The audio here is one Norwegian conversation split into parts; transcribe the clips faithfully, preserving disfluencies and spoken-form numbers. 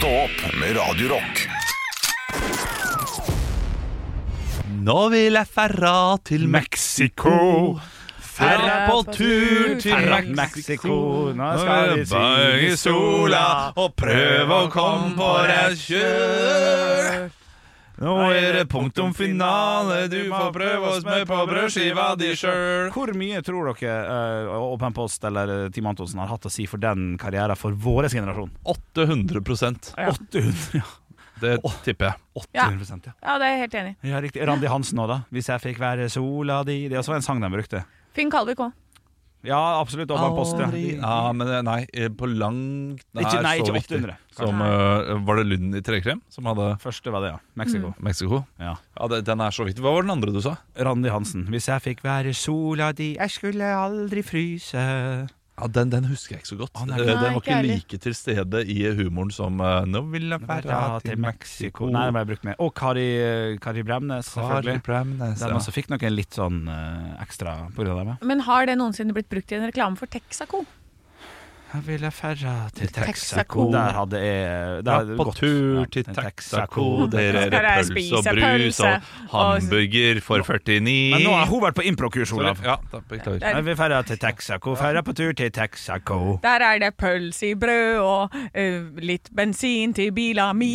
Stå opp med Radio Rock. Nå vil jeg ferra til Mexico. Ferra på tur til Mexico. Nå skal vi i sola og prøve å komme på rett kjør. Nå er det punktum finale. Du får prøve å smøre på brødskiva di sjøl. Hvor mye tror dere uh, Åpen Post eller Team Antonsen har hatt å si for den karrieren for vår generasjon? åtte hundre prosent. Ja. åtte hundre, ja. Det tipper jeg. åtte hundre prosent, ja. Ja, det er jeg helt enig. Ja, riktig. Randi Hansen også da. Hvis jeg fikk være sola di. Det er også en sang de brukte. Finn Kalvik også. Ja, absolutt. Åpen Post, ja. Ja, men nei, på langt Nei, Ikke, nei, så ikke viktig. åtte hundre. Som, uh, var det Lund i Trekrem som hadde Første var det, ja. Mexico. Mm. Mexico? Ja. Ja, det, den er så viktig. Hva var den andre du sa? Randi Hansen. Hvis jeg fikk være sola di, jeg skulle aldri fryse. Ja, den, den husker jeg ikke så godt. Å, nei. Eh, den Nei, var ikke ikke heller. like til stede i humoren som uh, Nå vil jeg Være være til Mexico. Nei, det ble jeg brukt med. Og Kari, Kari Bremnes, selvfølgelig. Kari Bremnes, Den ja. også fikk nok en litt sånn uh, ekstra på grunn av det. Men har det noensinne blitt brukt i en reklame for Texaco? Jeg ville ferra til Texaco. Texaco. Der hadde jeg Ja, på tur til Texaco. Dere er Skal jeg pølse og spise brus pølse og hamburger for førtini. Men nå har hun vært på impro-kurs, Olav. Ja, da, beklager. Jeg vil ferra til Texaco. Ferra på tur til Texaco. Der er det pølse i brød og eh, litt bensin til bila mi.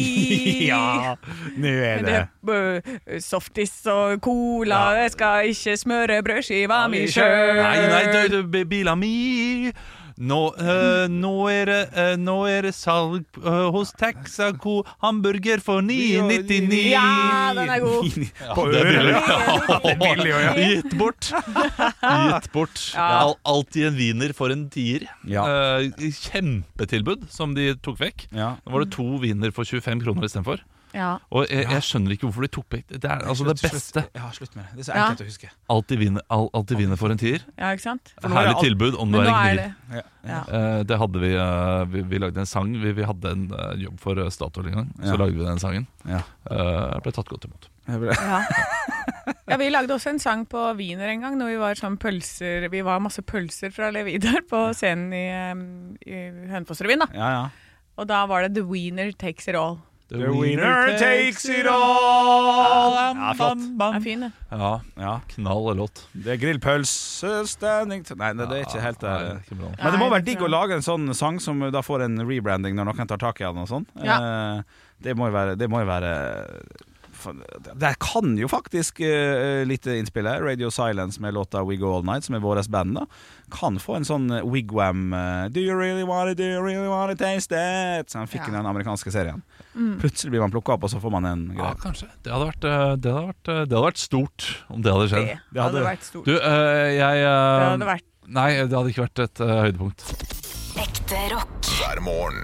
Ja, nå er det Det er eh, softis og cola. Jeg skal ikke smøre brødskiva mi sjøl. Nei, nei, det er bila mi. Nå, øh, nå, er det, øh, nå er det salg øh, hos Texaco. Hamburger for ni nittini. Ja, den er god. På Det er billig. øret. Det er billig, ja. Gitt bort. Gitt bort. Ja. Al alltid en wiener for en tier. Ja. Eh, kjempetilbud som de tok vekk. Ja. Nå var det to wiener for tjuefem kroner istedenfor. Ja. Og jeg, jeg skjønner ikke hvorfor de tok vekk. Det er altså det Slutt, beste. slutt. Ja, slutt med det. Det er så Ja. enkelt å huske. Alltid wiener, all, alltid wiener for en tier. ja, ikke sant? For nå er det Herlig alt- tilbud om du Men er nå en er gnir. det Ja. ja. Eh, det hadde vi, eh, vi Vi lagde en sang. Vi, vi hadde en eh, jobb for eh, Statoil en gang. Så Ja. lagde vi den sangen. Ja. Eh, ble tatt godt imot. Ja. ja, vi lagde også en sang på Wiener en gang. Når vi var sånn pølser Vi var masse pølser fra Levidar på scenen i, um, i Hønefoss-revyen. da. Ja, ja. Og da var det The Wiener Takes It All. The winner takes it all. Ja, flott. Den er fin, den. Ja, Ja. knall låt. Det er grillpølse standing to... Nei, det, det er ikke helt Nei, der. det er ikke bra. Men det må Nei, være digg å lage en sånn sang som da får en rebranding når noen tar tak i den og sånn. Ja. Eh, Det må jo være, det må jo være Der kan jo faktisk uh, litt innspill her. Radio Silence med låta We Go All Night, som er våres band, da kan få en sånn wigwam uh, Do you really want it, do you really want to taste it? Så han fikk Ja. den amerikanske serien. Mm. Plutselig blir man plukket opp, og så får man en Ja, greie. kanskje. Det hadde vært, eh, det hadde vært, eh, det hadde vært stort om det hadde skjedd. Det Det hadde- hadde vært stort. Du, eh, jeg eh, Det hadde vært Nei, det hadde ikke vært et eh, høydepunkt. Ekte rock. hver morgen.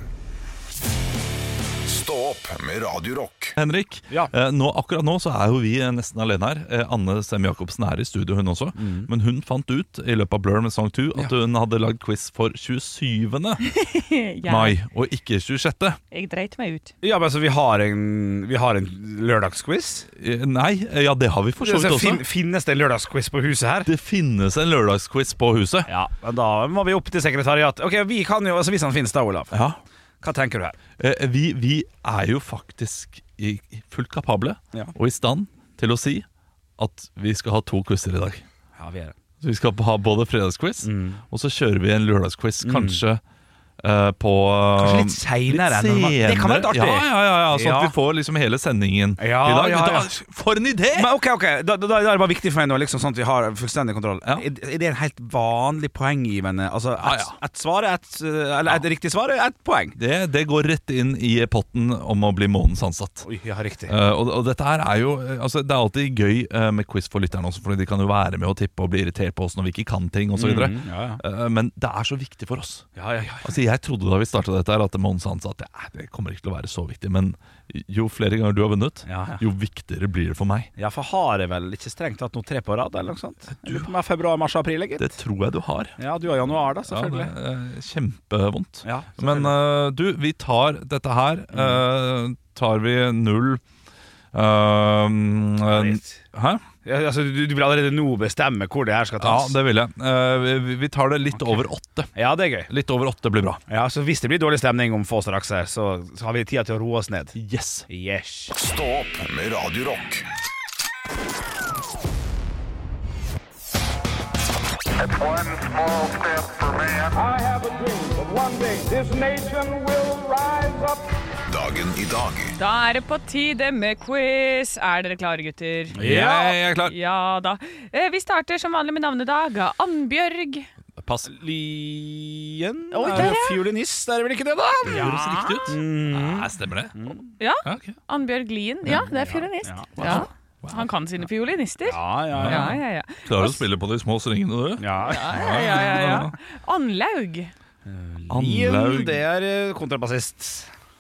Stå opp med Radio Rock. Henrik, Ja. eh, nå, akkurat nå så er jo vi eh, nesten alene her. Eh, Anne Sem-Jacobsen er i studio, hun også. Men hun fant ut i løpet av Blur med Song to at Ja. hun hadde lagd quiz for tjuesyvende ja. mai, og ikke tjuesjette. Jeg dreit meg ut. Ja, men så vi har en, vi har en lørdagsquiz? Eh, Nei, eh, ja, det har vi for så vidt Altså, fin, også. finnes det en lørdagsquiz på huset her? Det finnes en lørdagsquiz på huset. Ja, men da må vi opp til sekretariat. Ok, vi kan jo, altså hvis han finnes da, Olav. Ja. Hva tenker du her? Eh, Vi, vi er jo faktisk i, i fullt kapable Ja. og i stand til å si at vi skal ha to quizer i dag. Ja, vi er det. Så vi skal ha både fredagsquiz, Mm. og så kjører vi en lørdagsquiz, kanskje eh, på Kanskje litt senere enn normalt. senere. Det kan være litt artig. Ja, ja, ja, ja, sånn Ja. at vi får liksom hele sendingen Ja, i dag. ja, ja. Da, for en idé! Men ok, ok, da, da, da er det bare viktig for meg nå, liksom sånn at vi har fullstendig kontroll. Ja. Er, er det en helt vanlig poenggivende? Altså, Ja, ett ja. et svar er et, eller et riktig svar er ett poeng. Det, det går rett inn i potten om å bli månedens ansatt. Oi, ja, riktig. Eh, og, og dette her er jo eh, altså, Det er alltid gøy eh, med quiz for lytterne også, fordi de kan jo være med og tippe og bli irritert på oss når vi ikke kan ting osv. videre Mm, ja, ja. Eh, men det er så viktig for oss. Ja, ja, ja. Altså, jeg trodde da vi startet dette her at månedens ansatt det, er- det kommer ikke til å være så viktig. Men jo flere ganger du har vunnet, Ja, ja. jo viktigere blir det for meg. Ja, for har jeg vel ikke strengt tatt noe tre på rad, eller noe sånt? Du med februar, mars, april, gitt. Det tror jeg du har. Ja, du har januar da, Ja, det selvfølgelig. er kjempevondt. Ja, Men selvfølgelig. eh, du, vi tar dette her. eh, tar vi null Um, hæ? Ja, altså, du, du vil allerede nå bestemme hvor det her skal Ja, tas. det vil jeg. Uh, vi, vi tar det litt over åtte. Ja, det er gøy. Litt over åtte blir bra. Ja, så hvis det blir dårlig stemning om få straks her, så, så har vi tida til å roe oss ned. Yes. Yes. Stå opp med Radio Rock. It's one small step for man. I have a dream that one day this nation will rise up. Dagen i dag. Da er det på tide med quiz. Er dere klare, gutter? Ja, jeg er klar. Ja da. Eh, Vi starter som vanlig med navnedag. Annbjørg. Pass. Lien Oi, er der, jo ja. fiolinist, er det vel ikke det, da? Det høres riktig ut. Nei, stemmer det? Ja, Ja, ok. Annbjørg Lien. Ja, det er fiolinist. Ja. Han kan sine fiolinister. Ja, ja, Ja, ja. ja, ja. Klarer å spille på de små stringene, du. ja. Ja, ja, ja, ja, ja. Annlaug. Lien, Anlaug. det er eh, kontrabassist.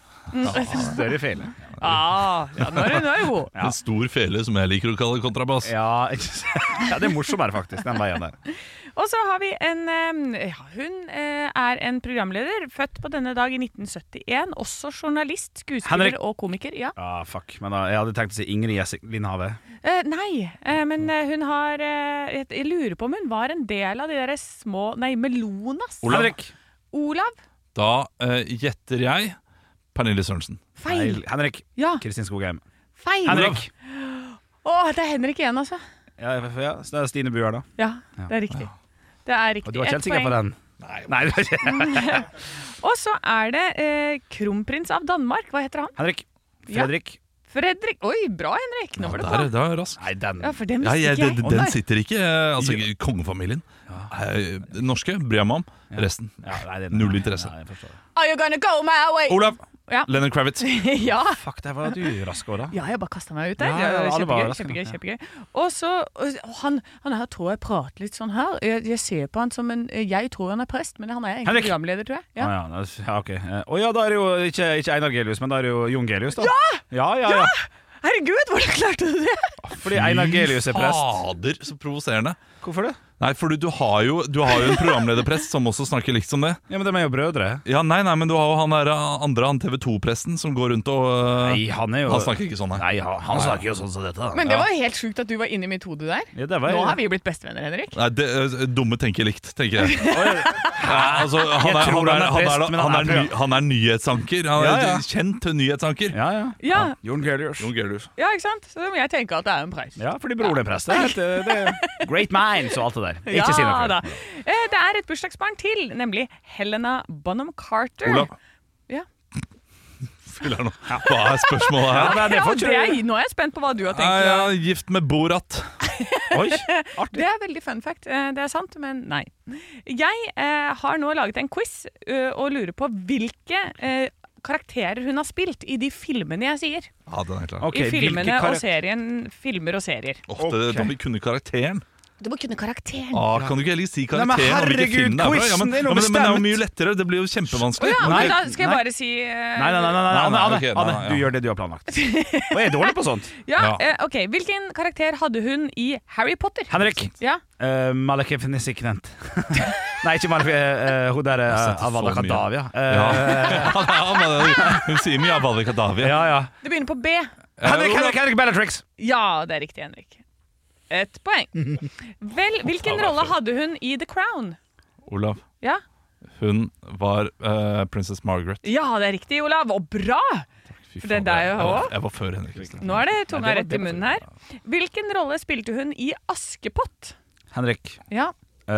Større feil. Ah, ja, nå er du nå er du god. En stor fele som jeg liker å kalle kontrabass. Ja, ikke sant? Ja, det er morsommere faktisk, den veien der. Og så har vi en eh, ja, Hun eh, er en programleder, født på denne dag i nitten syttien. Også journalist, skuespiller Henrik. og komiker. Ja. Ja, fuck, men da, jeg hadde tenkt å si Ingrid Gjessing Lindhave. Eh, nei, eh, men eh, hun har eh, jeg, jeg lurer på om hun var en del av de der små Nei, Melonas. Olav. Henrik. Olav? Da eh, gjetter jeg Pernille Sørensen. Feil. Henrik. Ja, Kristin Skogheim. feil. Henrik. Å, det er Henrik igjen, altså. Ja, ja, så det er Stine Buer, da. Ja, det er riktig. Det er riktig. Og du var ikke helt Ett sikker på poeng. den? Nei, Nei det var ikke. Og så er det eh, kronprins av Danmark. Hva heter han? Henrik. Fredrik. Fredrik. Oi, bra, Henrik. Nå var det Der, på. der er rask. Nei, den. Ja, for den Ja, visste jeg, ikke den, jeg. Å, den nei. sitter ikke eh, Altså, kongefamilien. Eh, Norske bryr jeg meg om. Resten. Ja, nei, den- Null interesse. Nei, jeg forstår det. Are you gonna go my way? Olav. Ja. Lennon Kravitz. ja. Fuck, der var du rask også, da. Ja, jeg bare kasta meg ut der. Ja, Ja, ja, alle var kjempegøy, raske. kjempegøy, kjempegøy. Og så og han, han her tror jeg prater litt sånn her. Jeg, jeg ser på han som en Jeg tror han er prest, men han er egentlig Henrik! programleder, tror jeg. Ja, Ja. ja, da- ja ok. Eh, Å ja, da er det jo ikke, ikke Einar Gelius, men da er det jo Jon Gelius, da. Ja! Ja, ja, ja. Herregud, hvordan klarte du det? Fordi Einar Gelius er prest. Fader, så provoserende. Hvorfor det? Nei, for du, du, har jo, du har jo en programlederprest som også snakker likt som det. Ja, men de er jo brødre. Ja, nei, nei, men du har jo han der andre, han T V to-presten som går rundt og øh, Nei, han er jo Han snakker ikke sånn, nei. Nei, han, han snakker jo sånn som dette. da. Men det var jo helt sjukt at du var inni mitt hode der. Ja, det var Nå jo- har vi blitt bestevenner, Henrik. Nei, det, øh, dumme tenker likt, tenker jeg. Ja, altså, han, Jeg er, tror han, er, han er han, prest, er, men han, han er, er ny, program- han er nyhetsanker. Han er Ja, ja. kjent nyhetsanker. Ja, ja. Ja, Jon Gelius. Jon Gelius. ja, ikke sant? Så da må jeg tenke at det er en preis. Ja, fordi broren er prest. Det er, helt, eh, det er great minds og alt det der. Ikke si noe. da. Eh, Det er et bursdagsbarn til, nemlig Helena Bonham Carter. Olav. Ja. Fyller nå. Hva er spørsmålet Ja, her? men det Ja, får det ikke er, nå er jeg spent på hva du har Nei, tenkt. jeg er gift med Borat. Oi, Det er veldig fun fact. Eh, Det er sant, men nei. Jeg eh, har nå laget en quiz eh, og lurer på hvilke eh, karakterer hun har spilt i de filmene jeg sier. Ja, den er klar. Ok, I filmene hvilke og karak- serien Filmer og serier. Ofte Ok. da vi kunne karakteren. Du må kunne karakteren. Ah, kan du ikke heller si Nei, men karakteren og hvilken herregud, film det er fra? Ja, men, quizen er noe ja, men, men det er jo bestemt. mye lettere. Det blir jo kjempevanskelig. Å ja, Nei, men da skal jeg nei. bare si eh, Nei, nei, nei, nei, nei, Anne, Nei, Anne, ok, nei, Anne, nei, du ja. gjør det du har planlagt. Og jeg er dårlig på sånt. Ja, Ja. eh, ok. Hvilken karakter hadde hun i Harry Potter? Henrik. Ja, Uh, Malekifnisiknent. Nei, ikke Malek... Uh, hun der har uh, sett så Avada mye. Kadavia. Ja. Uh, Ja, men hun sier mye av Valle Kadavia. ja, ja. det begynner på B. Henrik, Henrik, Henrik Bellatrix. Ja, det er riktig, Henrik. Et poeng. Vel, hvilken rolle hadde hun i The Crown? Olav, Ja, hun var eh, Princess Margaret. ja det er riktig, Olav. Og bra! Fy For det er faen, deg jeg, jo jeg, var, også. jeg var før Henrik. Kristian. Nå er det tunga Nei, det var- rett i munnen her. Hvilken rolle spilte hun i Askepott? Henrik. Ja.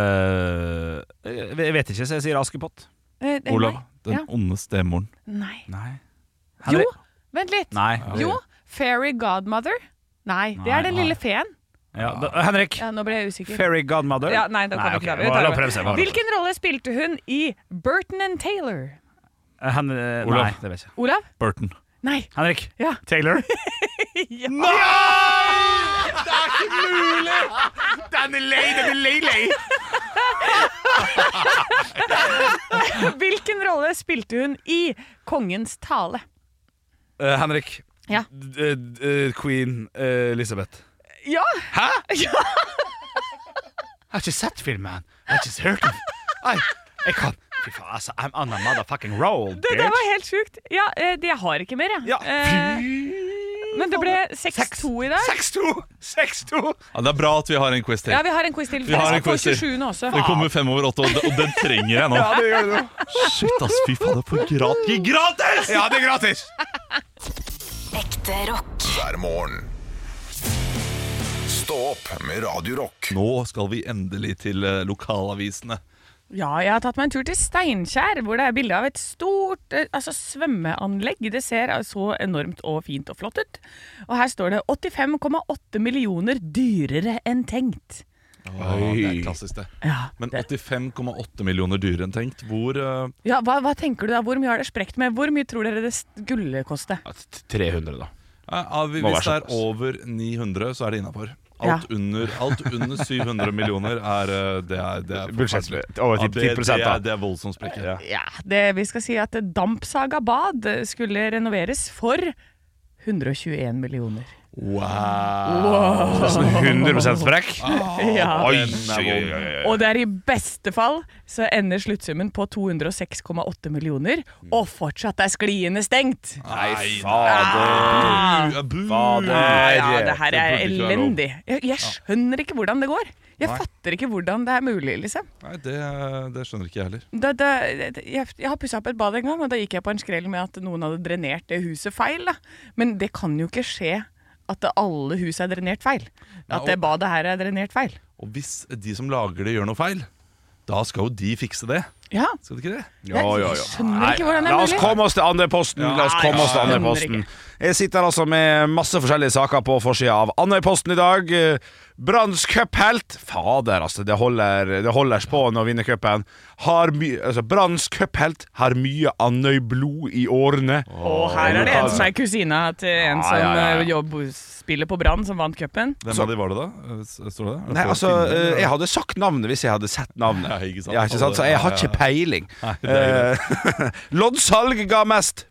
Uh, jeg vet ikke, så jeg sier Askepott. eh, eh, Olav, nei. den Ja. onde stemoren. Nei. Nei. Jo, Henrik. vent litt. Nei. Jo, Fairy Godmother. Nei, det er den Nei. lille feen. Ja, da, Henrik. Ja, nå ble jeg usikker. Fairy Godmother. Ja, nei, da kan vi ok. ikke Bare Vi tar La det. prøve seg. bare. Hvilken rolle spilte hun i Burton and Taylor? Uh, Hen, uh, Olav. nei, det vet jeg ikke. Olav? Burton. Nei. Henrik. Ja. Taylor. ja. Den er lei, den er lei, lei. Hvilken rolle spilte hun i Kongens tale? Uh, Henrik. Ja. D- d- uh, Queen uh, Elizabeth. Ja! Hæ? Ja. Jeg har ikke sett filmen. Jeg har ikke hørt den. Nei, jeg kan Fy faen, altså. I'm on a motherfucking roll, Det der var helt sjukt. Ja, eh, det jeg har ikke mer, jeg. Ja, Eh, Men det ble seks to i dag. seks to! seks to! Ja, det er bra at vi har en quiz til. Ja, vi har en quiz til. Vi har en Jeg skal få quiz til. tjuesjuende også. Den kommer fem over åtte, og den, og den trenger jeg nå. Ja, det gjør det. Shit, ass, fy faen, det er for gratis. Gratis! Ja, det er gratis! Ekte rock. hver morgen. Stå opp med Radio Rock. Nå skal vi endelig til eh, lokalavisene. Ja, jeg har tatt meg en tur til Steinkjer, hvor det er bilde av et stort eh, altså svømmeanlegg. Det ser så enormt og fint og flott ut. Og her står det åttifem komma åtte millioner dyrere enn tenkt. Åh, det er klassisk det. Ja, Men det. åttifem komma åtte millioner dyrere enn tenkt. Hvor eh, Ja, hva, hva tenker du da? Hvor mye har det sprekt med? Hvor mye tror dere det skulle koste? tre hundre, da. ja, vi- Må Hvis det være er over ni hundre, så er det innenfor. Ja. Alt, under, alt under syv hundre millioner er eh, Det er, det er Bullshit. forferdelig. Over Ja, ti- det, ti prosent, det, da. er, det er voldsomt sprekker. Ja. Ja, det, vi skal si at Dampsaga bad skulle renoveres for hundre og tjueen millioner. Wow. Sånn hundre prosent sprekk. Ja. Oi, Den er oi, oi, vond. oi. Og det er i beste fall så ender sluttsummen på to hundre og seks komma åtte millioner, og fortsatt er skliene stengt. Nei, fader. Bu, bu. Fader. Ja, det her Det er burde ikke være lov. elendig. Jeg, jeg skjønner ikke hvordan det går. Jeg Nei. fatter ikke hvordan det er mulig, liksom. Nei, det, det skjønner ikke jeg heller. Da, da, jeg, jeg har pusset opp et bad en gang, og da gikk jeg på en skrell med at noen hadde drenert det huset feil. Da. Men det kan jo ikke skje at det alle hus er drenert feil. At det badet her er drenert feil. Og hvis de som lager det, gjør noe feil, da skal jo de fikse det. Ja, Skal de ikke det? Ja, ja, jeg ja. skjønner ikke hvordan det La er oss mulig. komme oss til Andøyposten. La oss komme oss til skjønner Andøyposten. ikke. Jeg sitter altså med masse forskjellige saker på forsida av Andøyposten i dag. Branns cuphelt. Fader, altså. Det holder, det holder spåen å vinne cupen. Har my- altså, Branns cuphelt har mye Andøy-blod i årene. Og her er det en som er kusina til en som ja, ja, ja. eh, jobb, spiller på Brann, som vant cupen. Hvem av de var det, da? S- Står det? Er det Nei, på altså, filmen, eh, eller? jeg hadde sagt navnet hvis jeg hadde sett navnet. Ja, ikke sant. Ja, ikke sant? Så jeg har ikke peiling. Nei, det er Eh, Loddsalg ga mest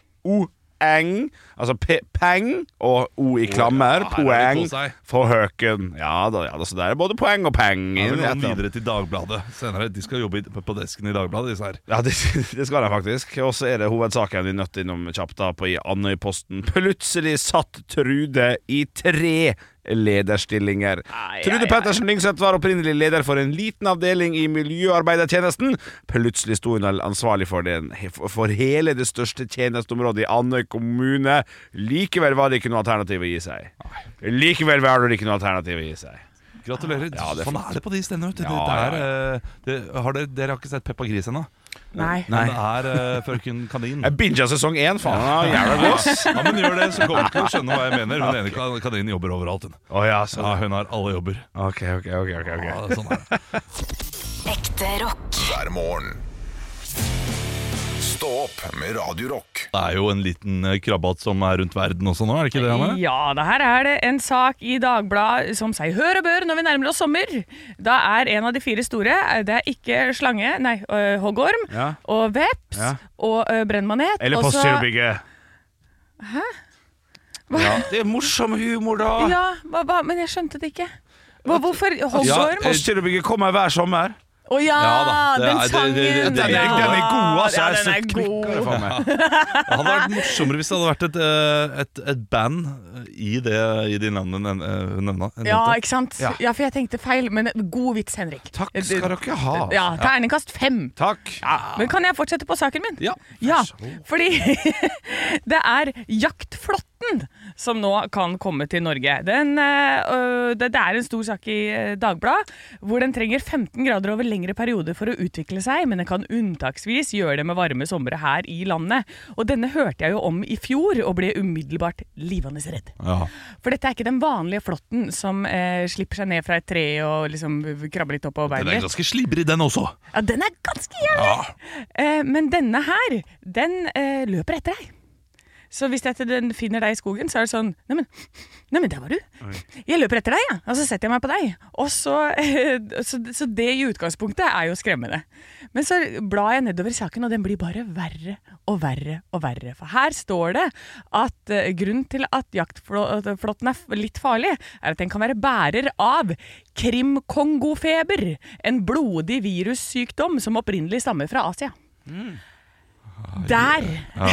poeng, altså p peng og o i klammer, Ja, her er det poeng kos seg. for høken. Ja da, ja da, så det er både poeng og peng. Ja, inn i men noen dette. videre til Dagbladet senere. De skal jobbe i- på desken i Dagbladet, disse her. Ja, det, det skal jeg faktisk. Og så er det hovedsaken vi er nødt innom kjapt da på i Andøyposten. Plutselig satt Trude i tre lederstillinger. Ai, Trude ai, ai. Pettersen Lyngseth var opprinnelig leder for en liten avdeling i Miljøarbeidertjenesten. Plutselig sto hun ansvarlig for, den, for hele det største tjenesteområdet i Andøy kommune. Likevel var det ikke noe alternativ å gi seg. Likevel var det ikke noe alternativ å gi seg. Gratulerer. Ja, det er sånn flott. er det på de stedene. vet du. Det, Ja, det ja, er, eh, det, har dere, dere har ikke sett Peppa Gris ennå? Nei. Nei. Men det er uh, frøken Kanin. Jeg binget sesong én, faen. Ja, jævla god, ass. Ja, men gjør det, så kommer du til å skjønne hva jeg mener. Hun ene kan- kaninen jobber overalt. Hun. Å ja, så. Ja, hun har alle jobber. Ok, ok, ok, ok, ok. Ja, sånn er det. Ekte rock. hver morgen. Stå opp med Radio Rock. Det er jo en liten eh, krabbat som er rundt verden også nå, er det ikke det, Anne? Ja, det her er det en sak i Dagbladet som sier hør og bør når vi nærmer oss sommer. Da er en av de fire store, det er ikke slange, nei, øh, hoggorm, Ja. og veps, Ja. og øh, brennmanet. Eller og så- Postgirobygget. Hæ? Ja, det er morsom humor, da. Ja, hva, hva, men jeg skjønte det ikke. Hva, hvorfor hoggorm? Ja, Postgirobygget kommer hver sommer. Å ja, Ja da, det den er- det- sangen. det- det- Den er, Ja. den er god, altså. Ja, Jeg den er så klikker det god. for meg. Det hadde vært morsommere hvis det hadde vært et, eh, et, et band i, det, i de navnene hun nevna. Ja, ikke sant? Ja. Ja. for jeg tenkte feil, men god vits, Henrik. Takk skal dere ha. Ja, terningkast fem. Takk. Men kan jeg fortsette på saken min? Ja. Ja, fordi det er jaktflåtten som nå kan komme til Norge. Den, øh, det, det er en stor sak i øh, Dagbladet, hvor den trenger femten grader over lengre perioder for å utvikle seg, men den kan unntaksvis gjøre det med varme somre her i landet. Og denne hørte jeg jo om i fjor, og ble umiddelbart livende redd. Ja. For dette er ikke den vanlige flåtten som eh, slipper seg ned fra et tre og liksom krabber litt opp på Den beinet. er ganske slibrig, den også. Ja, den er ganske jævlig! Eh, men denne her, den eh, løper etter deg. Så hvis jeg, den finner deg i skogen, så er det sånn Neimen, nei, der var du. Jeg løper etter deg, ja. Og så setter jeg meg på deg. Og så, eh, så, så det i utgangspunktet er jo skremmende. Men så blar jeg nedover i saken, og den blir bare verre og verre og verre. For her står det at eh, grunnen til at jaktflåtten er f- litt farlig, er at den kan være bærer av krimkongofeber, en blodig virussykdom som opprinnelig stammer fra Asia. Der,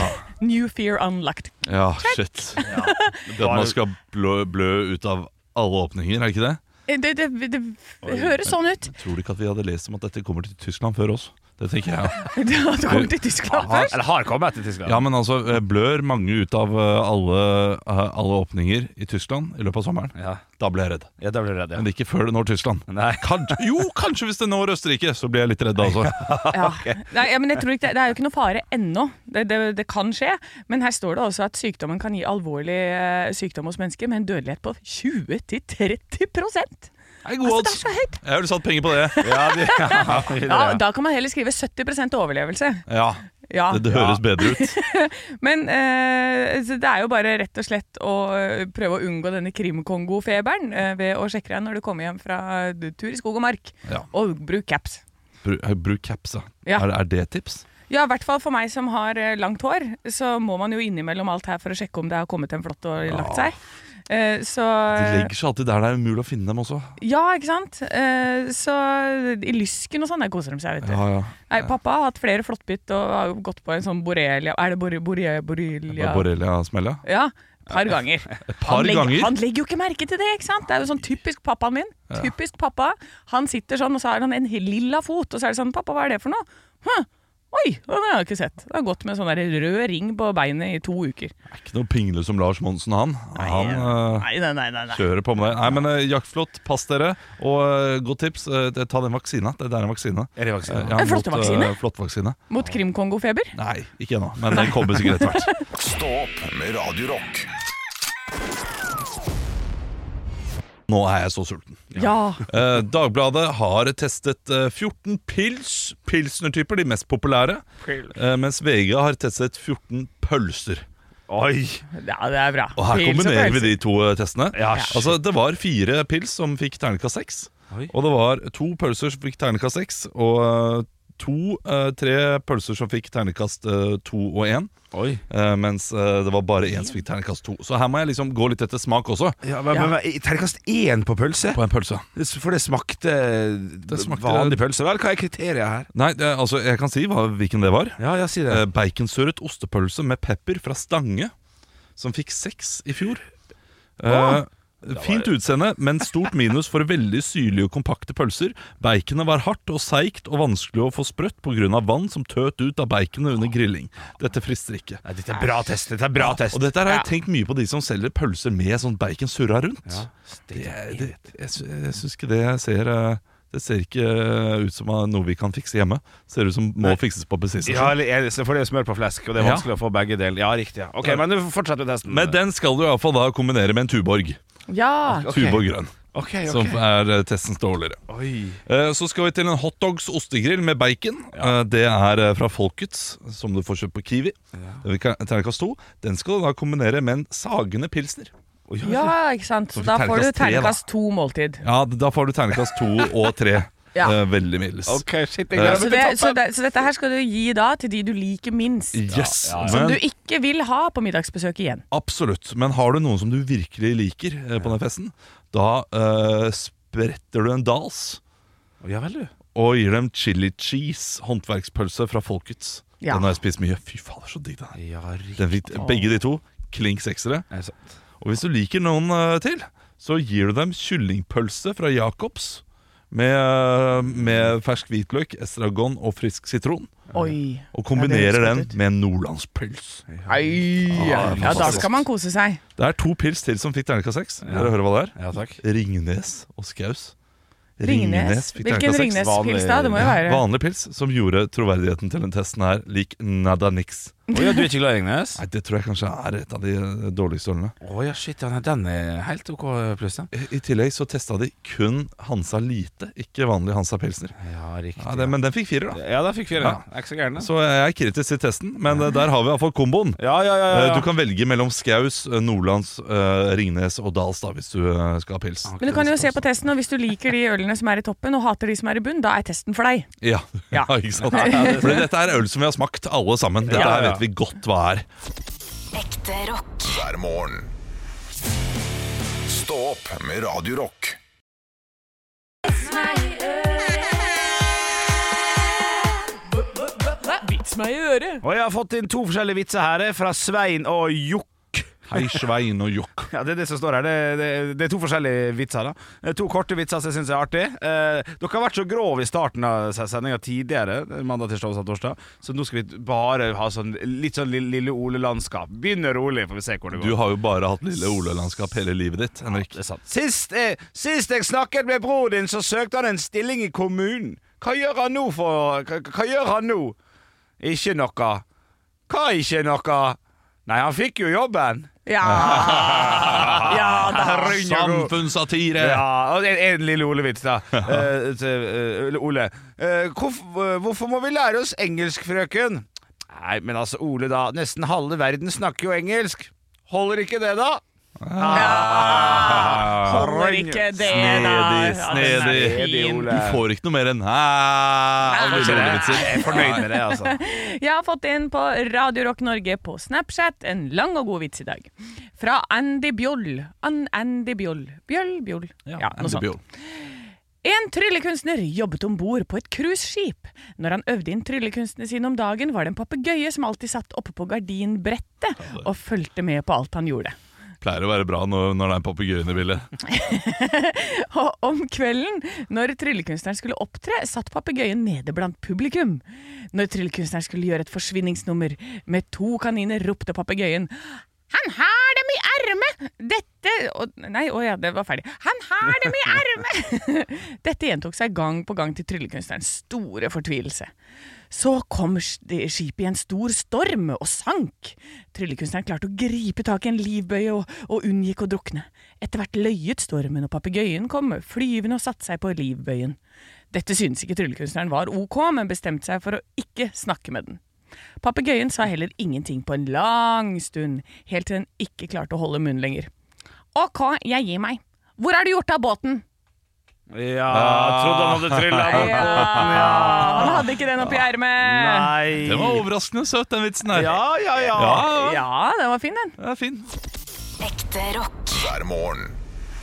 New fear unlocked. Ja, shit. Ja. Det at man skal blø, blø ut av alle åpninger, er det ikke det? Det, det, det, det høres sånn ut. Jeg tror ikke at vi hadde lest om at dette kommer til Tyskland før oss. Det tenker jeg. Det hadde kommet til Tyskland først. Eller har kommet til Tyskland. Ja, men altså, blør mange ut av alle, alle åpninger i Tyskland i løpet av sommeren. Ja. Da blir jeg redd. Ja, da blir jeg redd, ja. Men ikke før det når Tyskland. Nei. Kanskje, jo, kanskje hvis det når Østerrike, så blir jeg litt redd altså. Ja. Nei, ja, men jeg tror ikke det, det er jo ikke noe fare ennå. Det, det, det kan skje. Men her står det også at sykdommen kan gi alvorlig eh, sykdom hos mennesker med en dødelighet på tjue til tretti prosent. Det er god odds. Altså, det er så høyt. Jeg ville satt penger på det. Ja, det, ja, det, Ja, da kan man heller skrive sytti prosent overlevelse. Ja, Ja. det, det høres bedre ut. Men eh, så det er jo bare rett og slett å eh, prøve å unngå denne Krim-Kongo-feberen eh, ved å sjekke deg når du kommer hjem fra eh, tur i skog og mark. Ja. Og bruk caps. Bruk, bruk caps, da. Ja. Er, er det tips? Ja, i hvert fall for meg som har eh, langt hår, så må man jo innimellom alt her for å sjekke om det har kommet en flott og lagt seg. Eh, så De legger seg alltid der det er umulig å finne dem også. Ja, ikke sant? Eh, så i lysken og sånn, der koser de seg, vet du. Ja, ja. Nei, pappa har hatt flere flåttbitt og har gått på en sånn borrelia. Er det borre, borre, borrelia? Borrelia-smella? Ja, et par ganger. par han, legger, ganger? han legger jo ikke merke til det, ikke sant? Det er jo sånn typisk pappaen min. Ja. Typisk pappa. Han sitter sånn, og så har han en lilla fot, og så er det sånn, pappa, hva er det for noe? Hm. Oi, det har jeg ikke sett. Det har gått med sånn der rød ring på beinet i to uker. Det er ikke noe pingle som Lars Monsen, han. Han uh, Nei, nei, nei, nei, nei. kjører på med det. Nei, men uh, jaktflott, pass dere. Og uh, godt tips, uh, ta den vaksina. Det der er en vaksine. Er det vaksine? Uh, ja, En flåttevaksine? Uh, flåttvaksine. Mot Krim-Kongo-feber? Nei, ikke ennå. Men den kommer sikkert etter hvert. Stå opp med Radio Rock. Nå er jeg så sulten. Ja. Uh, Dagbladet har testet uh, fjorten pils, pilsnertyper, de mest populære. Uh, mens V G har testet fjorten pølser. Oi! Ja, det er bra. Og her Pils og kombinerer vi pølser. de to uh, testene. Ja, Altså, det var fire pils som fikk terningkast seks. Oi. Og det var to pølser som fikk terningkast seks. Og uh, to, uh, tre pølser som fikk terningkast uh, to og én. Oi. Uh, mens uh, det var bare én som fikk terningkast to. Så her må jeg liksom gå litt etter smak også. Ja, men, men, men terningkast én på pølse? På en pølse. For det smakte, Det smakte- vanlig pølse. Vel, hva er kriteriet her? Nei, det, altså jeg kan si hva, hvilken det var. Ja, ja, si det. Uh, Baconsurret ostepølse med pepper fra Stange, som fikk seks i fjor. Uh, Fint utseende, men stort minus for veldig syrlige og kompakte pølser. Baconet var hardt og seigt og vanskelig å få sprøtt på grunn av vann som tøt ut av baconet under grilling. Dette frister ikke. Nei, dette er bra test. Dette er bra test. Og dette her har jeg tenkt mye på de som selger pølser med sånn bacon surra rundt. Ja, Det, det, jeg sy- jeg syns ikke det ser uh, Det ser ikke ut som noe vi kan fikse hjemme. Ser ut som må Nei. fikses på bensinstasjon. Ja, eller er det- så får det smør på flesk, og det er Ja. vanskelig å få begge deler. Ja, riktig. Ja. Ok, men du fortsetter med testen. Men den skal du i hvert fall da kombinere med en Tuborg. Ja. Ok. Tuborg grønn. Ok, Som ok. er uh, testens dårligere. Oi. Eh, Så skal vi til en hotdogs ostegrill med bacon. Eh, Det er eh, fra Folkets, som du får kjøpt på Kiwi. Det er terningkast to. Den skal du da kombinere med en sagende pilsner. Ja, ikke sant. Så Da får du terningkast tre, da. terningkast to måltid. Ja, da får du terningkast to og tre. Ja. Eh, Veldig middels. Ok, shit, jeg Eh, gleder Så, meg det, til så, toppen. det, så dette her skal du gi da til de du liker minst. Yes, Ja, ja, ja. Som men du ikke vil ha på middagsbesøk igjen. absolutt. Men har du noen som du virkelig liker eh, på den festen, da eh, spretter du en dals Ja vel, du. og gir dem chili cheese, håndverkspølse fra Folkets. Ja. Den har jeg spist mye. Fy fader, så digg den er. Ja, riktig. Den fikk, begge de to klink seksere. Er det sant? Og hvis du liker noen eh, til, så gir du dem kyllingpølse fra Jacobs med, eh, med fersk hvitløk, estragon og frisk sitron. Oi. Og kombinerer Ja, det høres den godt ut. med en nordlandspøls. Oi. Ja, da skal man kose seg. Det er to pils til som fikk terningkast seks. Dere hører hva det er? Ja, takk. Ringnes og Skaus. Ringnes. fikk Hvilken terningkast seks. Ringnes-pils da? Det må jo Ja, være vanlig pils som gjorde troverdigheten til den testen her lik nada nix. Å ja, du er ikke glad i Ringnes? Nei, Det tror jeg kanskje er et av de eh, dårligste ølene. Å ja, shit, ja, nei, den er helt ok pluss, ja. I, I tillegg så testa de kun Hansa Lite, ikke vanlig Hansa Pilsner. Ja, riktig. Ja, det, men den fikk firer, da. Ja, da fikk vi det. Ja. Ja. Er ikke så gærne. Så jeg er kritisk til testen, men eh, der har vi iallfall komboen. Ja, ja, ja, ja, Eh, ja. Du kan velge mellom Skaus, eh, Nordlands, eh, Ringnes og Dals da, hvis du eh, skal ha pils. Men du kan jo se på testen, og hvis du liker de ølene som er i toppen og hater de som er i bunn, da er testen for deg. Ja, Ja. ja. ikke sant? Fordi dette er øl som vi har smakt alle sammen. Dette Ja, her ja. vet vi godt hva er. Ekte rock. hver morgen. Stå opp med Radio Rock. vits meg i øret. Og jeg har fått inn to forskjellige vitser her fra Svein og Jokk. Hei, Svein og Jokk. Ja, det er det som står her. Det, det, det er to forskjellige vitser da. To korte vitser som jeg synes er artig. eh, Dere har vært så grov i starten av sendingen tidligere, mandag, tirsdag og torsdag, så nå skal vi bare ha sånn, litt sånn lille, lille Ole-landskap. Begynner rolig, får vi se hvor det går. Du har jo bare hatt lille Ole-landskap hele livet ditt, Henrik. Det er sant. Sist, eh, sist jeg snakket med bror din, så søkte han en stilling i kommunen. Hva gjør han nå for Hva, hva gjør han nå? Ikke noe. Hva ikke noe? Nei, han fikk jo jobben. Ja, ja da. Samfunnssatire. Ja, og en, en lille Ole-vits da. uh, til, uh, Ole, uh, hvorfor, hvorfor må vi lære oss engelsk, frøken? Nei, men altså, Ole da, nesten halve verden snakker jo engelsk. Holder ikke det da? Ah, holder ikke det, da. Snedig, snedig. Snedig, Ole. Du får ikke noe mer enn hæ av lille Ole-vitser. Jeg er fornøyd med det, altså. Jeg har fått inn på Radio Rock Norge på Snapchat en lang og god vits i dag. Fra Andy Bjoll. An Andy Bjoll. Bjoll, Bjoll. Ja, noe sånt. En tryllekunstner jobbet ombord på et cruiseskip. Når han øvde inn tryllekunstene sine om dagen, var det en papegøye som alltid satt oppe på gardinbrettet og fulgte med på alt han gjorde. Pleier å være bra når, når det er en papegøyen i bildet. Og om kvelden, når tryllekunstneren skulle opptre, satt papegøyen nede blant publikum. Når tryllekunstneren skulle gjøre et forsvinningsnummer med to kaniner, ropte papegøyen: «Han har dem i ermet! Dette...» og, Nei, å ja, det var ferdig. «Han har dem i ermet!» Dette gjentok seg gang på gang til tryllekunstnerens store fortvilelse. Så kom skipet i en stor storm og sank. Tryllekunstneren klarte å gripe tak i en livbøye og, og unngikk å drukne. Etter hvert løyet stormen, og papegøyen kom flyvende og satte seg på livbøyen. Dette syntes ikke tryllekunstneren var ok, men bestemte seg for å ikke snakke med den. Papegøyen sa heller ingenting på en lang stund, helt til den ikke klarte å holde munnen lenger. Ok, jeg gir meg. Hvor har du gjort av båten? Ja, jeg trodde han hadde tryllet på Ja, båten, ja. han hadde ikke den oppi ermet. Nei. Det var overraskende søt, den vitsen her. Ja, ja, ja. Ja, Ja, den var fin, den. det er fin. Ekte rock. hver morgen.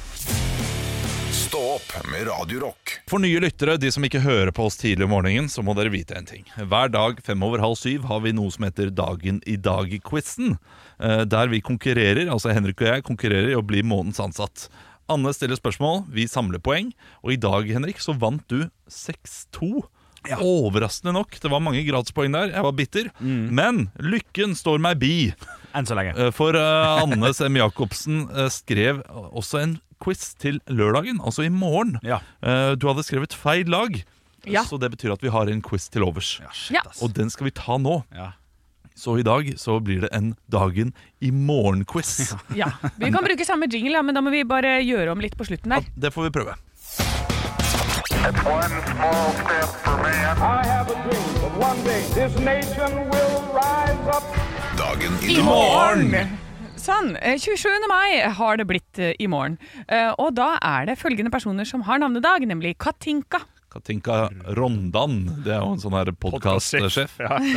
Stå opp med Radio Rock. For nye lyttere, de som ikke hører på oss tidlig om morgenen, så må dere vite en ting. Hver dag fem over halv syv har vi noe som heter Dagen i dag-quizen, der vi konkurrerer, altså Henrik og jeg konkurrerer i å bli månedens ansatt. Anne stiller spørsmål, vi samler poeng, og i dag, Henrik, så vant du seks to. Ja. Overraskende nok, det var mange gradspoeng der. Jeg var bitter, mm. men lykken står meg bi. Enn så lenge. For uh, Anne Sem Jacobsen uh, skrev også en quiz til lørdagen, altså i morgen. Ja. uh, Du hadde skrevet feil lag, Ja. så det betyr at vi har en quiz til overs. Ja, shit, Ja. ass. Og den skal vi ta nå. Ja. Så i dag så blir det en Dagen i morgen-quiz. Ja, vi kan bruke samme jingle, ja, men da må vi bare gjøre om litt på slutten der. Det får vi prøve. It's one small step for man. I have a dream that one day this nation will rise up. Dagen i I dag. morgen! Sånn, eh, tjuesjuende mai har det blitt eh, i morgen. Eh, Og da er det følgende personer som har navnedag, nemlig Katinka Katinka Rondan, det er jo en sånn her podcastsjef.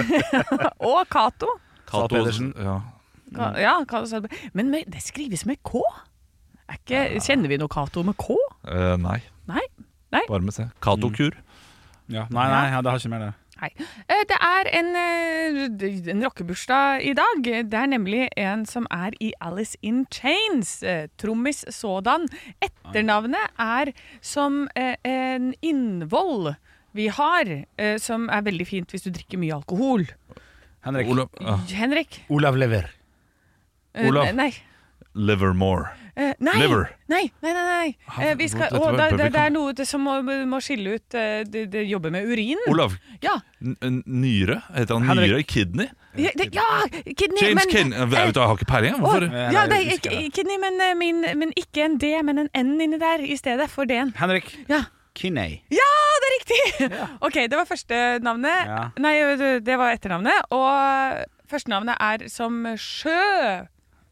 og Kato. Cato Pedersen. Ja. Ka- Ja, Kato Salbe- Men med, det skrives med K. Er ikke, kjenner vi noe Kato med K? Eh, nei, Nei. Nei. bare med se. Cato Kur. Ja. Nei, nei, ja, det har ikke mer det. Nei. Eh, Det er en, eh, en rockebursdag i dag. Det er nemlig en som er i Alice in Chains. eh, Trommis sådan. Etternavnet er som eh, en innvoll vi har, eh, som er veldig fint hvis du drikker mye alkohol. Henrik. Olav, ja. Henrik? Olav Lever. Eh, Olav. Nei. Livermore. Eh, nei. Liver. Nei, nei, nei, nei. Eh, vi skal, Dette å, var det, det, publikum. det er noe det som må, må skille ut eh, det, det jobber med urin. Olav. Ja, N n- nyre? Heter han Henrik. Nyre? Kidney? ja, det, ja kidney, James men, Kidney? Jeg vet du, jeg har ikke peiling. jeg. Å, Hvorfor? Eh, ja, nei, det jeg er husker ikke kidney, men, eh, min, men ikke en D, men en N inni der i stedet for D-en. Henrik. Ja. Kinney. Ja, det er riktig! Ok, det var første navnet. Ja. Nei, det det var etternavnet. Og førstenavnet er som sjø.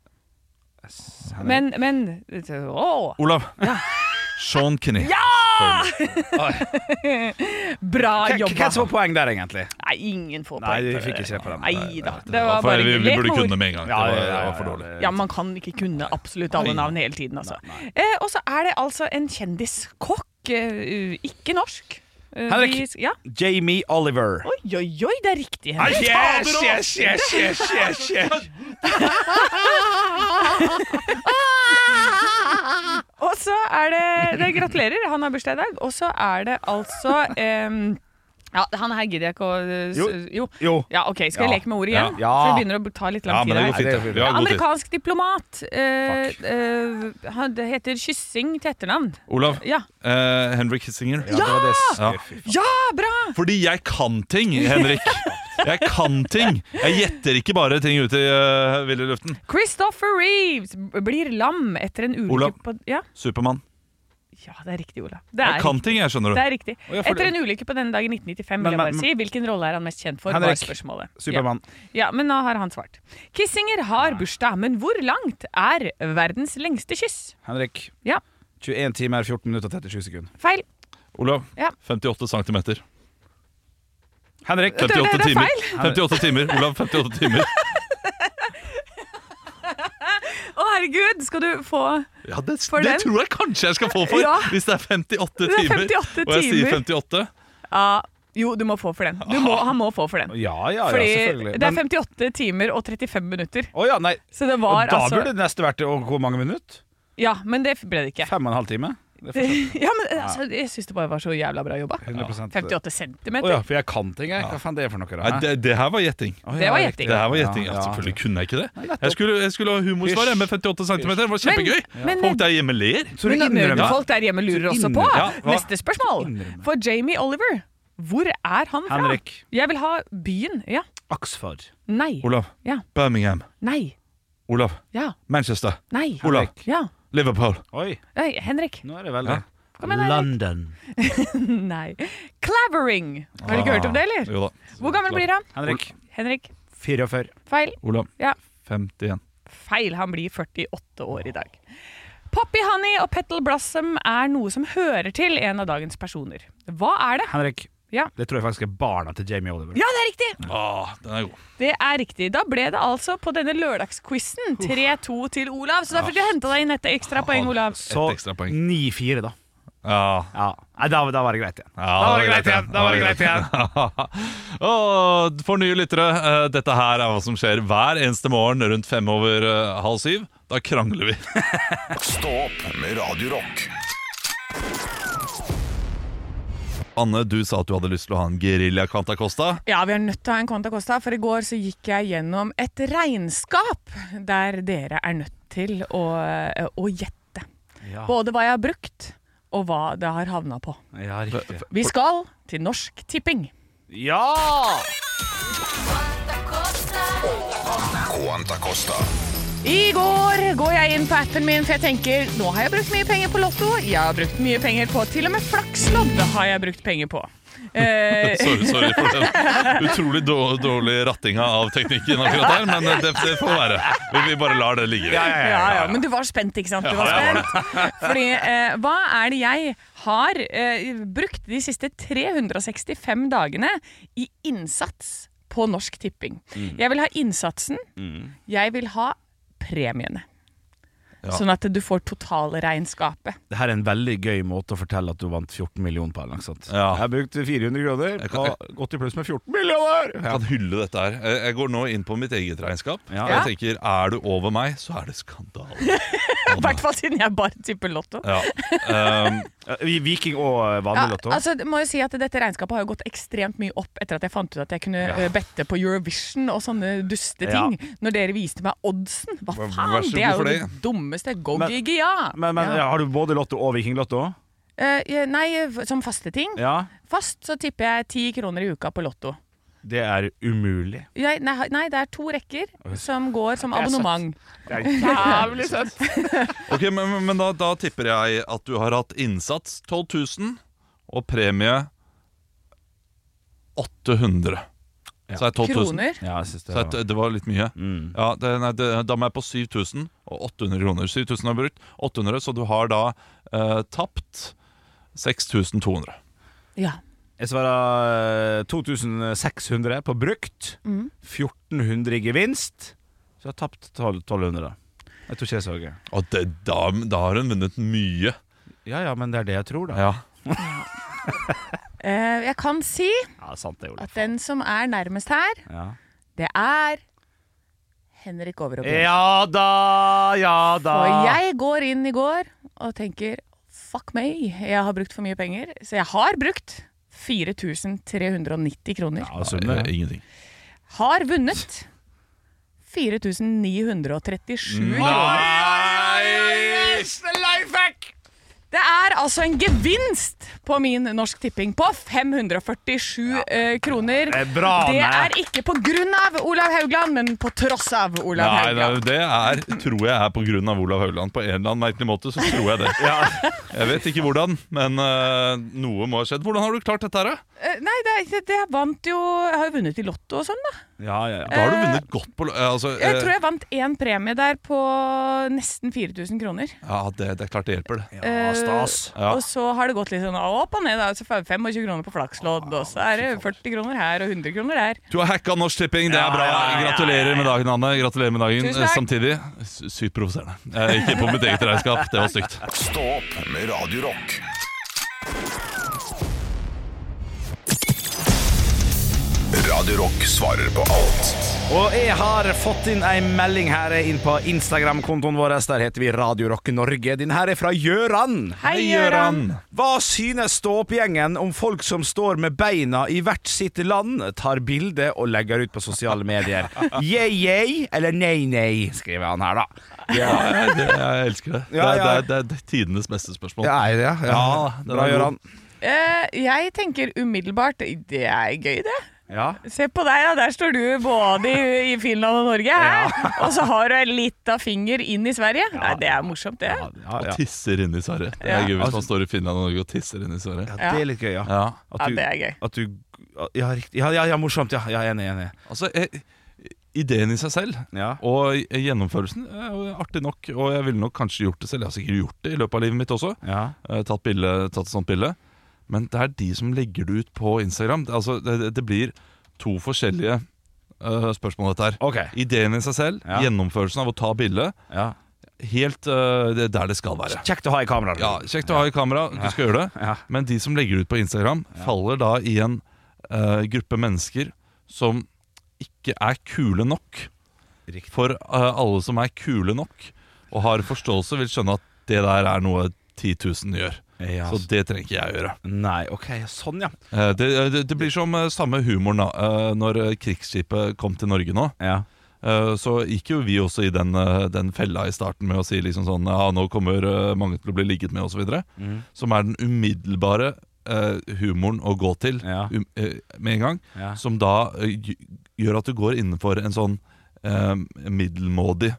Men, men Å! Olav. Sean Kinney. Bra Hvem jobba! som får poeng der, egentlig? Nei, ingen får Nei, poeng. vi for fikk det. ikke det på den. Nei da. Det Ja, var for bare vi, vi lek burde med ord. kunne med en gang. Ja, det var, ja, ja, det var for ja, dårlig. ja. Ja, man kan ikke kunne absolutt alle navn hele tiden, altså. Eh, og så er det altså en kjendiskokk, eh, ikke norsk. Eh, Henrik. vi- Ja. Jamie Oliver. Oi, oi, oi, det er riktig, Henrik. Yes, yes, yes, yes, yes, yes. Og så er det, det gratulerer, han har bursdag i dag. Og så er det altså em, ja, han her gidder jeg ikke å s- Jo. jo. Jo. Ja, ok, skal jeg Ja. leke med ordet igjen? Ja. For det begynner å ta litt lang Ja, tid men det her. går fint. Nei, det er det. Vi har god tid. Amerikansk diplomat. eh, eh, han- det heter Kyssing til etternavn. Olav, Ja. eh, Henrik Kissinger. Ja, det var det. Ja. Ja, bra! Fordi jeg kan ting, Henrik. Jeg kan ting. Jeg gjetter ikke bare ting ute i uh, ville luften. Christopher Reeves blir lam etter en ulykke Olav. på Ja, Supermann. ja det er riktig, Olav. Det er Jeg kan riktig. ting, jeg, skjønner Det du. er riktig. Å, ja, for Etter det- en ulykke på denne dagen i nitten nittifem, Men- vil jeg bare men- si. Hvilken rolle er han mest kjent for? Var Henrik. spørsmålet. Supermann. Ja. ja, men nå har han svart. Kissinger har bursdag, men hvor langt er verdens lengste kyss? Henrik. Ja, tjueen timer, fjorten minutter og trettisju sekunder. feil. Olav, Ja. femtiåtte centimeter. Henrik. Det- det- femtiåtte det er timer. feil. femtiåtte timer. Olav, femtiåtte timer. Å, herregud, skal du få Ja, det, For det den? tror jeg kanskje jeg skal få for, Ja. hvis det er femtiåtte Det er timer. femtiåtte Og jeg sier timer. femtiåtte. Ja, jo, du må få for den. Du må, han må få for den. Ja, ja, ja, Fordi selvfølgelig. det er Men- femtiåtte timer og trettifem minutter. Å ja, nei. Så det Og var da altså burde det neste vært å gå mange minutter. Ja, men det ble det ikke. Fem og en halv time. Det er fortsatt Ja, men altså, Jeg syns det bare var så jævla bra jobba. hundre prosent. femtiåtte Å centimeter. ja, for jeg kan ting, jeg. Hva faen det er for noe? da? Nei, det, det her var gjetting. Å, ja, Det var riktig. gjetting. Det her var gjetting. Ja, Ja, ja. selvfølgelig kunne jeg ikke det. Nei, nettopp. Jeg skulle, jeg skulle ha humorsvaret med femtiåtte centimeter. Det var kjempegøy. Men- Folk der hjemme ler. Så du Men, men innrømmer folk der hjemme lurer Så også på. innrømmer- Ja, hva? Neste spørsmål. Innrømmer. For Jamie Oliver, hvor er han fra? Henrik. Jeg vil ha byen. Ja. Oxford. Nei. Olav. Ja. Birmingham. Nei. Olav. Ja. Manchester. Nei. Olav. Ja. Liverpool. Oi, Nei, Henrik. nå er det veldig Ja. Kom igjen, Henrik. London. Nei. Clavering. Har du ikke hørt om det, eller? Jo da. Hvor gammel blir han? Henrik. Henrik. fireogfyrre. Feil. Olav. Ja. femtien. Feil. Han blir førtiåtte år i dag. Poppy Honey og Petal Blossom er noe som hører til en av dagens personer. Hva er det? Henrik. Ja. Det tror jeg faktisk er barna til Jamie Oliver. Ja, det er riktig! Ah, den er god. Det er riktig. Da ble det altså på denne lørdagsquizen tre to til Olav. Så da fikk du henta deg inn et ekstra poeng, Olav. Så Et ekstra poeng. ni fire, da. Ja, Ja. Nei, da, da var det greit igjen. ja, Da var det greit igjen. Da var det greit igjen. Og for nye lyttere, eh, dette her er hva som skjer hver eneste morgen rundt fem over eh, halv syv. Da krangler vi. Stå opp med Radio Rock. Anne, du sa at du hadde lyst til å ha en Guerilla Quanta Costa. Ja, vi er nødt til å ha en Quanta Costa, for i går så gikk jeg gjennom et regnskap der dere er nødt til å, å gjette. Ja, Både hva jeg har brukt, og hva det har havna på. ja riktig. Vi skal til Norsk Tipping. Ja! Quanta Costa. I går går jeg inn på appen min, for jeg tenker nå har jeg brukt mye penger på Lotto. Jeg har brukt mye penger på til og med Flakslodd har jeg brukt penger på. Eh, Sorry, sorry for den utrolig då- dårlige rattinga av teknikken akkurat her, men det, det får være. Vi, vi bare lar det ligge. Ja, ja, ja, ja, ja, men du var spent, ikke sant? Du var spent. Fordi, eh, hva er det jeg har eh, brukt de siste tre hundre og sekstifem dagene i innsats på Norsk Tipping? Jeg vil ha innsatsen. Jeg vil ha premiene. Ja. Sånn at du får totalregnskapet. Det her er en veldig gøy måte å fortelle at du vant fjorten millioner på. Eller noe sånt. Ja. Jeg har brukt fire hundre kroner Jeg kan- og gått i pluss med fjorten millioner! Jeg kan hylle dette her. Jeg jeg går nå inn på mitt eget regnskap. Ja. Og jeg tenker, er du over meg, så er det skandale. I hvert fall siden jeg bare tipper Lotto. Ja. Um, Ja, vi- Viking og vanlig Ja, lotto. altså, det må jo si at Dette regnskapet har jo gått ekstremt mye opp etter at jeg fant ut at jeg kunne Ja. eh, bette på Eurovision og sånne dusteting. Når dere viste meg oddsen. Hva Vær- faen? vær så Det god er for jo det det. dummeste. Go Men- gigi, ja. Men, men ja. har du både lotto og vikinglotto? Eh, ja, nei, f- som faste ting. Ja. Fast så tipper jeg ti kroner i uka på Lotto. Det er umulig. Jeg, nei, nei, det er to rekker som går som Det er abonnement. Det er jævlig søtt. ok, Men, men- men da, da tipper jeg at du har hatt innsats tolv tusen og premie åtte hundre. Ja. Så er tolv tusen. Kroner. Ja, jeg synes det Så var... det, det var litt mye. Mm. Ja, det, nei, det, Da må jeg på syv tusen og åtte hundre kroner. syv tusen har jeg brukt, åtte hundre, så du har da eh, tapt seks tusen to hundre. Ja. Jeg svarer to tusen seks hundre på brukt. Mm. fjorten hundre i gevinst. Så jeg har tapt tolv hundre. Da. Jeg tror ikke det er så gøy. Og det, da, da har hun vunnet mye. Ja ja, men det er det jeg tror, da. Ja. Eh, jeg kan si Ja, sant det, Ole. at den som er nærmest her, Ja. det er Henrik Overholt. Ja da, ja da. Og jeg går inn i går og tenker fuck meg, jeg har brukt for mye penger. Så jeg har brukt fire tusen tre hundre og nitti kroner. Ja, summer. Eh, Ingenting. Har vunnet fire tusen ni hundre og trettisju kroner. Nice! Life hack! Det er altså en gevinst på min Norsk Tipping på fem hundre og førtisju eh, kroner. Det er bra, Det Anne. er ikke på grunn av Olav Haugland, men på tross av Olav Nei, Haugland. det er, tror jeg er på grunn av Olav Haugland. På en eller annen merkelig måte så tror jeg det. Jeg vet ikke hvordan, men uh, noe må ha skjedd. Hvordan har du klart dette her, da? Eh, nei, det, er- det jeg vant jo Jeg har jo vunnet i Lotto og sånn, da. Ja, ja, Da har du vunnet godt på uh, altså, Jeg uh, tror jeg vant én premie der på nesten fire tusen kroner. Ja, det, det er klart det hjelper, det. ja. Stas. Ja. Og så har det gått litt sånn opp og ned. Da. Så får jeg tjuefem kroner på flakslodd, og så er det førti kroner her og hundre kroner der. Du har hacka Norsk Tipping, det er Ja, bra. ja, ja, ja, Gratulerer med dagen, Anne. Gratulerer med dagen. Tusen takk. Samtidig sy- sykt provoserende. Eh, Ikke på mitt eget regnskap, det var stygt. Stå opp med Radio Rock. Radio Rock svarer på alt. Og jeg har fått inn en melding her inn på Instagram-kontoen vår. Der heter vi Radio Rock Norge. Den her er fra Gjøran. Hei, Gøran! Hva synes stå-opp-gjengen om folk som står med beina i hvert sitt land, tar bilde og legger ut på sosiale medier? Yay, yay, eller nei, nei, skriver han her, da. Ja, jeg, det, jeg elsker det. Ja, Det, ja. er, det, er, det er tidenes beste spørsmål. Ja, er det, ja. Ja, den Bra, er god. Gjøran. Eh, jeg tenker umiddelbart det er gøy, det. Ja. Se på deg, da. Der står du både i, i Finland og Norge. Her. Og så har du en liten finger inn i Sverige. Nei, det er morsomt, det. Ja, ja, Og ja. tisser inn i Sverige. Det Ja. er gøy hvis Altså- man står i Finland og Norge og tisser inn i Sverige. Ja, det er litt gøy, ja. Ja. At Ja, du, det er gøy. at du Ja, riktig. Ja, ja, ja, morsomt. Ja, ja enig, enig. Altså, eh, ideen i seg selv Ja. og gjennomførelsen er jo artig nok. Og jeg ville nok kanskje gjort det selv. Jeg har sikkert gjort det i løpet av livet mitt også. Ja. Eh, Tatt, bilde, tatt et sånt bilde. Men det er de som legger det ut på Instagram. Det, altså, det, det blir to forskjellige eh, spørsmål, dette her. Ok. Ideen i seg selv, Ja. gjennomførelsen av å ta bilde, Ja. helt eh, det er der det skal være. Kjekt å ha i kamera. Ja, Kjekt å ha i kamera, du skal gjøre det. Ja. Men de som legger det ut på Instagram, faller da i en eh, gruppe mennesker som ikke er kule nok. Riktig. For eh, alle som er kule nok og har forståelse, vil skjønne at det der er noe ti tusen gjør. Ja. Så det trenger ikke jeg gjøre. Nei, ok, sånn, ja. Eh, det, det, det blir som eh, samme humoren da eh, når eh, krigsskipet kom til Norge nå. Ja. Eh, Så gikk jo vi også i den, eh, den fella i starten med å si liksom sånn ja, nå kommer eh, mange til å bli ligget med, osv. Mm. Som er den umiddelbare eh, humoren å gå til Ja. um, eh, med en gang. Ja. Som da eh, gj- gjør at du går innenfor en sånn eh, middelmådig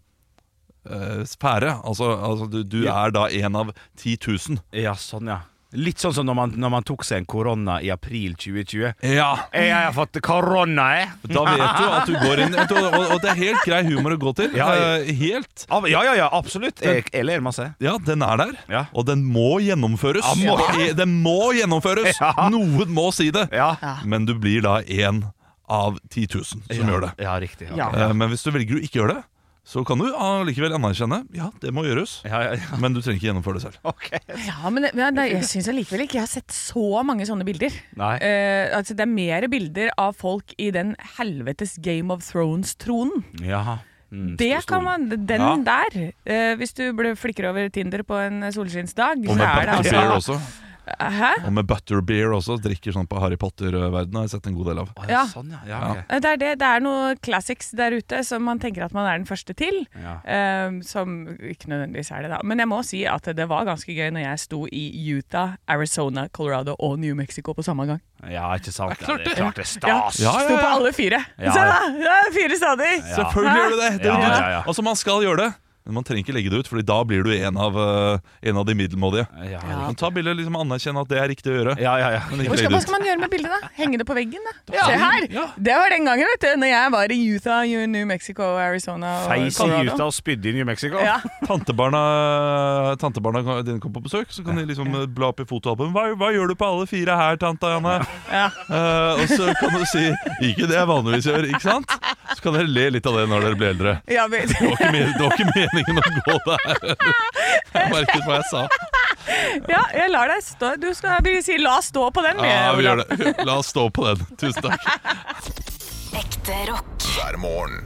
eh, sfære. Altså, altså du, du Ja. er da en av ti tusen. Ja, sånn, ja. Litt sånn som når man, når man tok seg en korona i april tjue tjue. Ja, Jeg har fått korona, jeg! da vet du at du går inn vet du, og, og det er helt grei humor å gå til. Ja, ja. Eh, helt. Ab- Ja, ja, ja, absolutt. Jeg, jeg ler masse. Ja, den er der, Ja. og den må gjennomføres. Ja, må- Det er- Den må gjennomføres! Ja. Noen må si det. Ja. Men du blir da én av ti tusen som gjør det. Ja, riktig. Ja. Eh, Men hvis du velger å ikke gjøre det, så kan du allikevel anerkjenne ja, det må gjøres. Ja, ja, ja. Men du trenger ikke gjennomføre det selv. Ok. Ja, men, det- men det- jeg syns allikevel ikke jeg har sett så mange sånne bilder. Nei. Eh, altså Det er mer bilder av folk i den helvetes Game of Thrones-tronen. Ja. Mm, Det stor- kan man, Den Ja. der. Eh, hvis du ble flikker over Tinder på en solskinnsdag, Og så med er det butterbeer altså også. Hæ? Og med butterbeer også. Drikker sånn på Harry Potter-verdenen har jeg sett en god del av. Å, Ja. Sånn, ja. Ja, ok. Eh, Det er, det, det er noe classics der ute som man tenker at man er den første til. Ja. eh, som ikke nødvendigvis er det, da. Men jeg må si at det var ganske gøy når jeg sto i Utah, Arizona, Colorado og New Mexico på samme gang. Ja, ikke sant? Det er klart Ja, det er klart det er Ja, stas. Ja, ja, Sto på ja. alle fire. Ja. Se da! Ja, fire stadig! Selvfølgelig gjør du det! det, Ja, det- ja, ja. Altså Man skal gjøre det, men man trenger ikke legge det ut, Fordi da blir du en av, eh, en av de middelmådige. Ja, Ja. Men ta bildet, liksom anerkjenne at det er riktig å gjøre. ja, ja, ja. Men ikke Hva skal, legge hva det skal ut. man gjøre med bildet, da? Henge det på veggen? da? Ja. Se her! Ja. Det var den gangen, vet du, når jeg var i Utah, New Mexico, Arizona og Feis i Colorado. Utah og spydde i New Mexico. Ja. Tantebarna, tantebarna dine kommer på besøk, så kan de liksom eh, bla opp i fotoalbum. Hva, hva gjør du på alle fire her, tante Janne? Ja. Eh, og så kan du si ikke det jeg vanligvis gjør, ikke sant? Så kan dere le litt av det når dere blir eldre. Ja, men, Det var ikke, men, det var ikke meningen å gå der. Jeg merket hva jeg sa. Ja, jeg lar deg stå. Du skal vi si la stå på den. Ja, vi Olav. gjør det. La oss stå på den. Tusen takk. Ekte rock. hver morgen.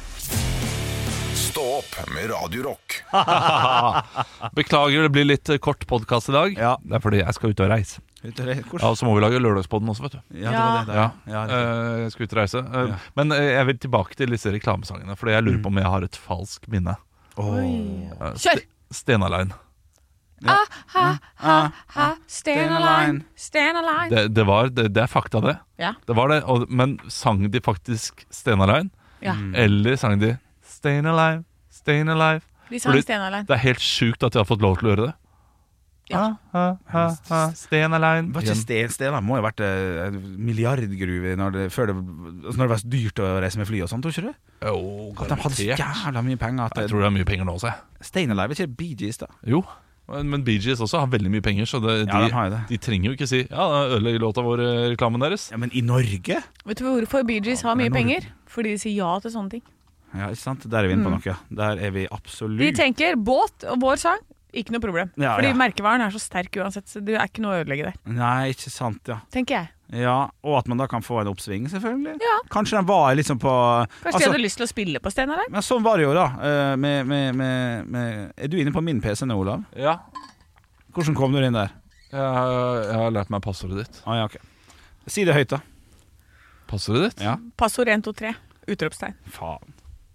Stå opp med Radio Rock. Beklager, det blir litt kort podcast i dag. Ja. Det er fordi jeg skal ut og reise. Ute og re- Hvor- Ja, og så må vi lage lørdagspodden også, vet du. Ja, det var det der. Ja, Ja, det- eh, jeg skal ut og reise. Eh, Ja. Men eh, jeg vil tilbake til disse reklamesangene, fordi jeg lurer på om jeg har et falsk minne. Oi. Eh, Kjør! St- Stenaline. Ah, ha, ha, ha, stand align, stand align. Det, det, var, det, det er fakta, det. Ja. Det var det, og, men sang de faktisk Stenaline? Ja, Eller sang de Stayin' Alive, Stayin' Alive? de sang Fordi stand align. Det er helt sjukt at de har fått lov til å gjøre det. Ja. Ha, ha, ha, Stayin' Alive. Var ikke Sten, Stena må jo ha vært eh, en milliardgruve når det, før det, altså når det var så dyrt å reise med fly og sånt, tror ikke du? Jo, At de hadde så garantert. jævla mye penger at Jeg tror det er mye penger nå også, jeg. Stein Alive, ikke Bee Gees da? Jo, men men Bee Gees også har veldig mye penger, så det, Ja, de, de har jo det. de trenger jo ikke si ja, da ødelegger låta vår eh, reklamen deres. Ja, men i Norge? Vet du hvorfor Bee Gees har mye Nei, Norge. penger? Fordi de sier ja til sånne ting. Ja, ikke sant? Der er vi inne på noe. Der er vi absolutt. De tenker båt og vår sang, ikke noe problem. Ja, Fordi ja. merkevaren er så sterk uansett, så det er ikke noe å ødelegge der, Nei, ikke sant, ja. tenker jeg. Ja, og at man da kan få en oppsving, selvfølgelig. Ja. Kanskje den var liksom på Kanskje de hadde lyst til å spille på Sten Align? Men sånn var det jo, da. eh, Med, med, med, med Er du inne på min P C nå, Olav? Ja, Hvordan kom du inn der? jeg, jeg har lært meg passordet ditt. Ah, ja, ok. Si det høyt, da. Passordet ditt? Ja. Passord en to tre, utropstegn. Faen.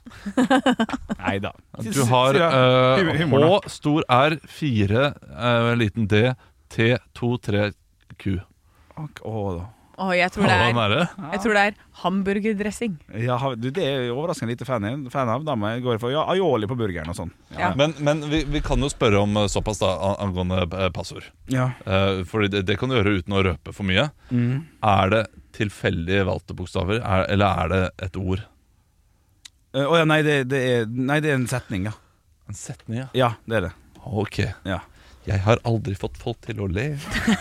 Nei da. Du har eh, H, stor R, fire, eh, liten D, T, to, tre, Q. Å, da. Å, jeg tror det Hva er, er det? jeg tror det er hamburgerdressing. Ja, har- du, det er jeg overraskende lite fan, i- fan av. Da må jeg gå for ja, aioli på burgeren og sånn. Ja. Men, men vi, vi kan jo spørre om eh, såpass da an- angående eh, passord. Ja. Uh, fordi det, det kan du gjøre uten å røpe for mye. Mm. Er det tilfeldig valgte bokstaver, er, eller er det et ord? Eh, Å ja, nei det, det er, nei, det er en setning, ja. En setning, ja. Ja, det er det. Ok. Ja. Jeg har aldri fått folk til å le.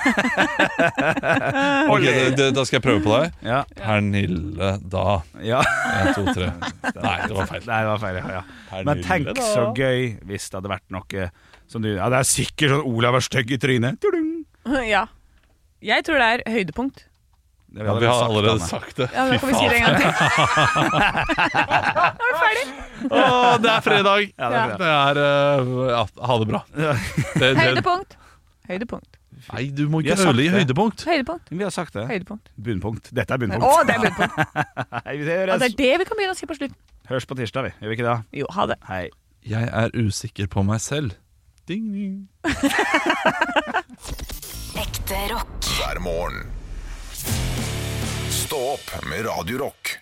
Ok, det, det, Da skal jeg prøve på deg. Ja. Pernille da. ja. En, to, tre. Nei, det var feil. Nei, det var feil, ja, ja. Pernille Men tenk da. så gøy hvis det hadde vært noe som du Ja, det er sikkert sånn Olav er stygg i trynet. Tudung. Ja. Jeg tror det er høydepunkt. Det Ja, vi har allerede Anne. sagt det. Ja, da kan vi si det en gang til. Nå er vi ferdig. Åh, det er fredag! Ja, det er Det er eh, ja, Ha det bra. Det, det, Høydepunkt. Høydepunkt. nei, du må Vi ikke har sagt ødelegge det. høydepunkt. Høydepunkt. Vi har sagt det. Høydepunkt. Bunnpunkt. Dette er Å, bunnpunkt. det er bunnpunkt. Hei, vi Ja, det høres. er det vi kan begynne å si på slutten. Hørs på tirsdag, vi. Gjør vi ikke det? Jo, ha det. Hei. Jeg er usikker på meg selv. Ding, ding. Ekte rock. hver morgen. Stå opp med Radio Rock.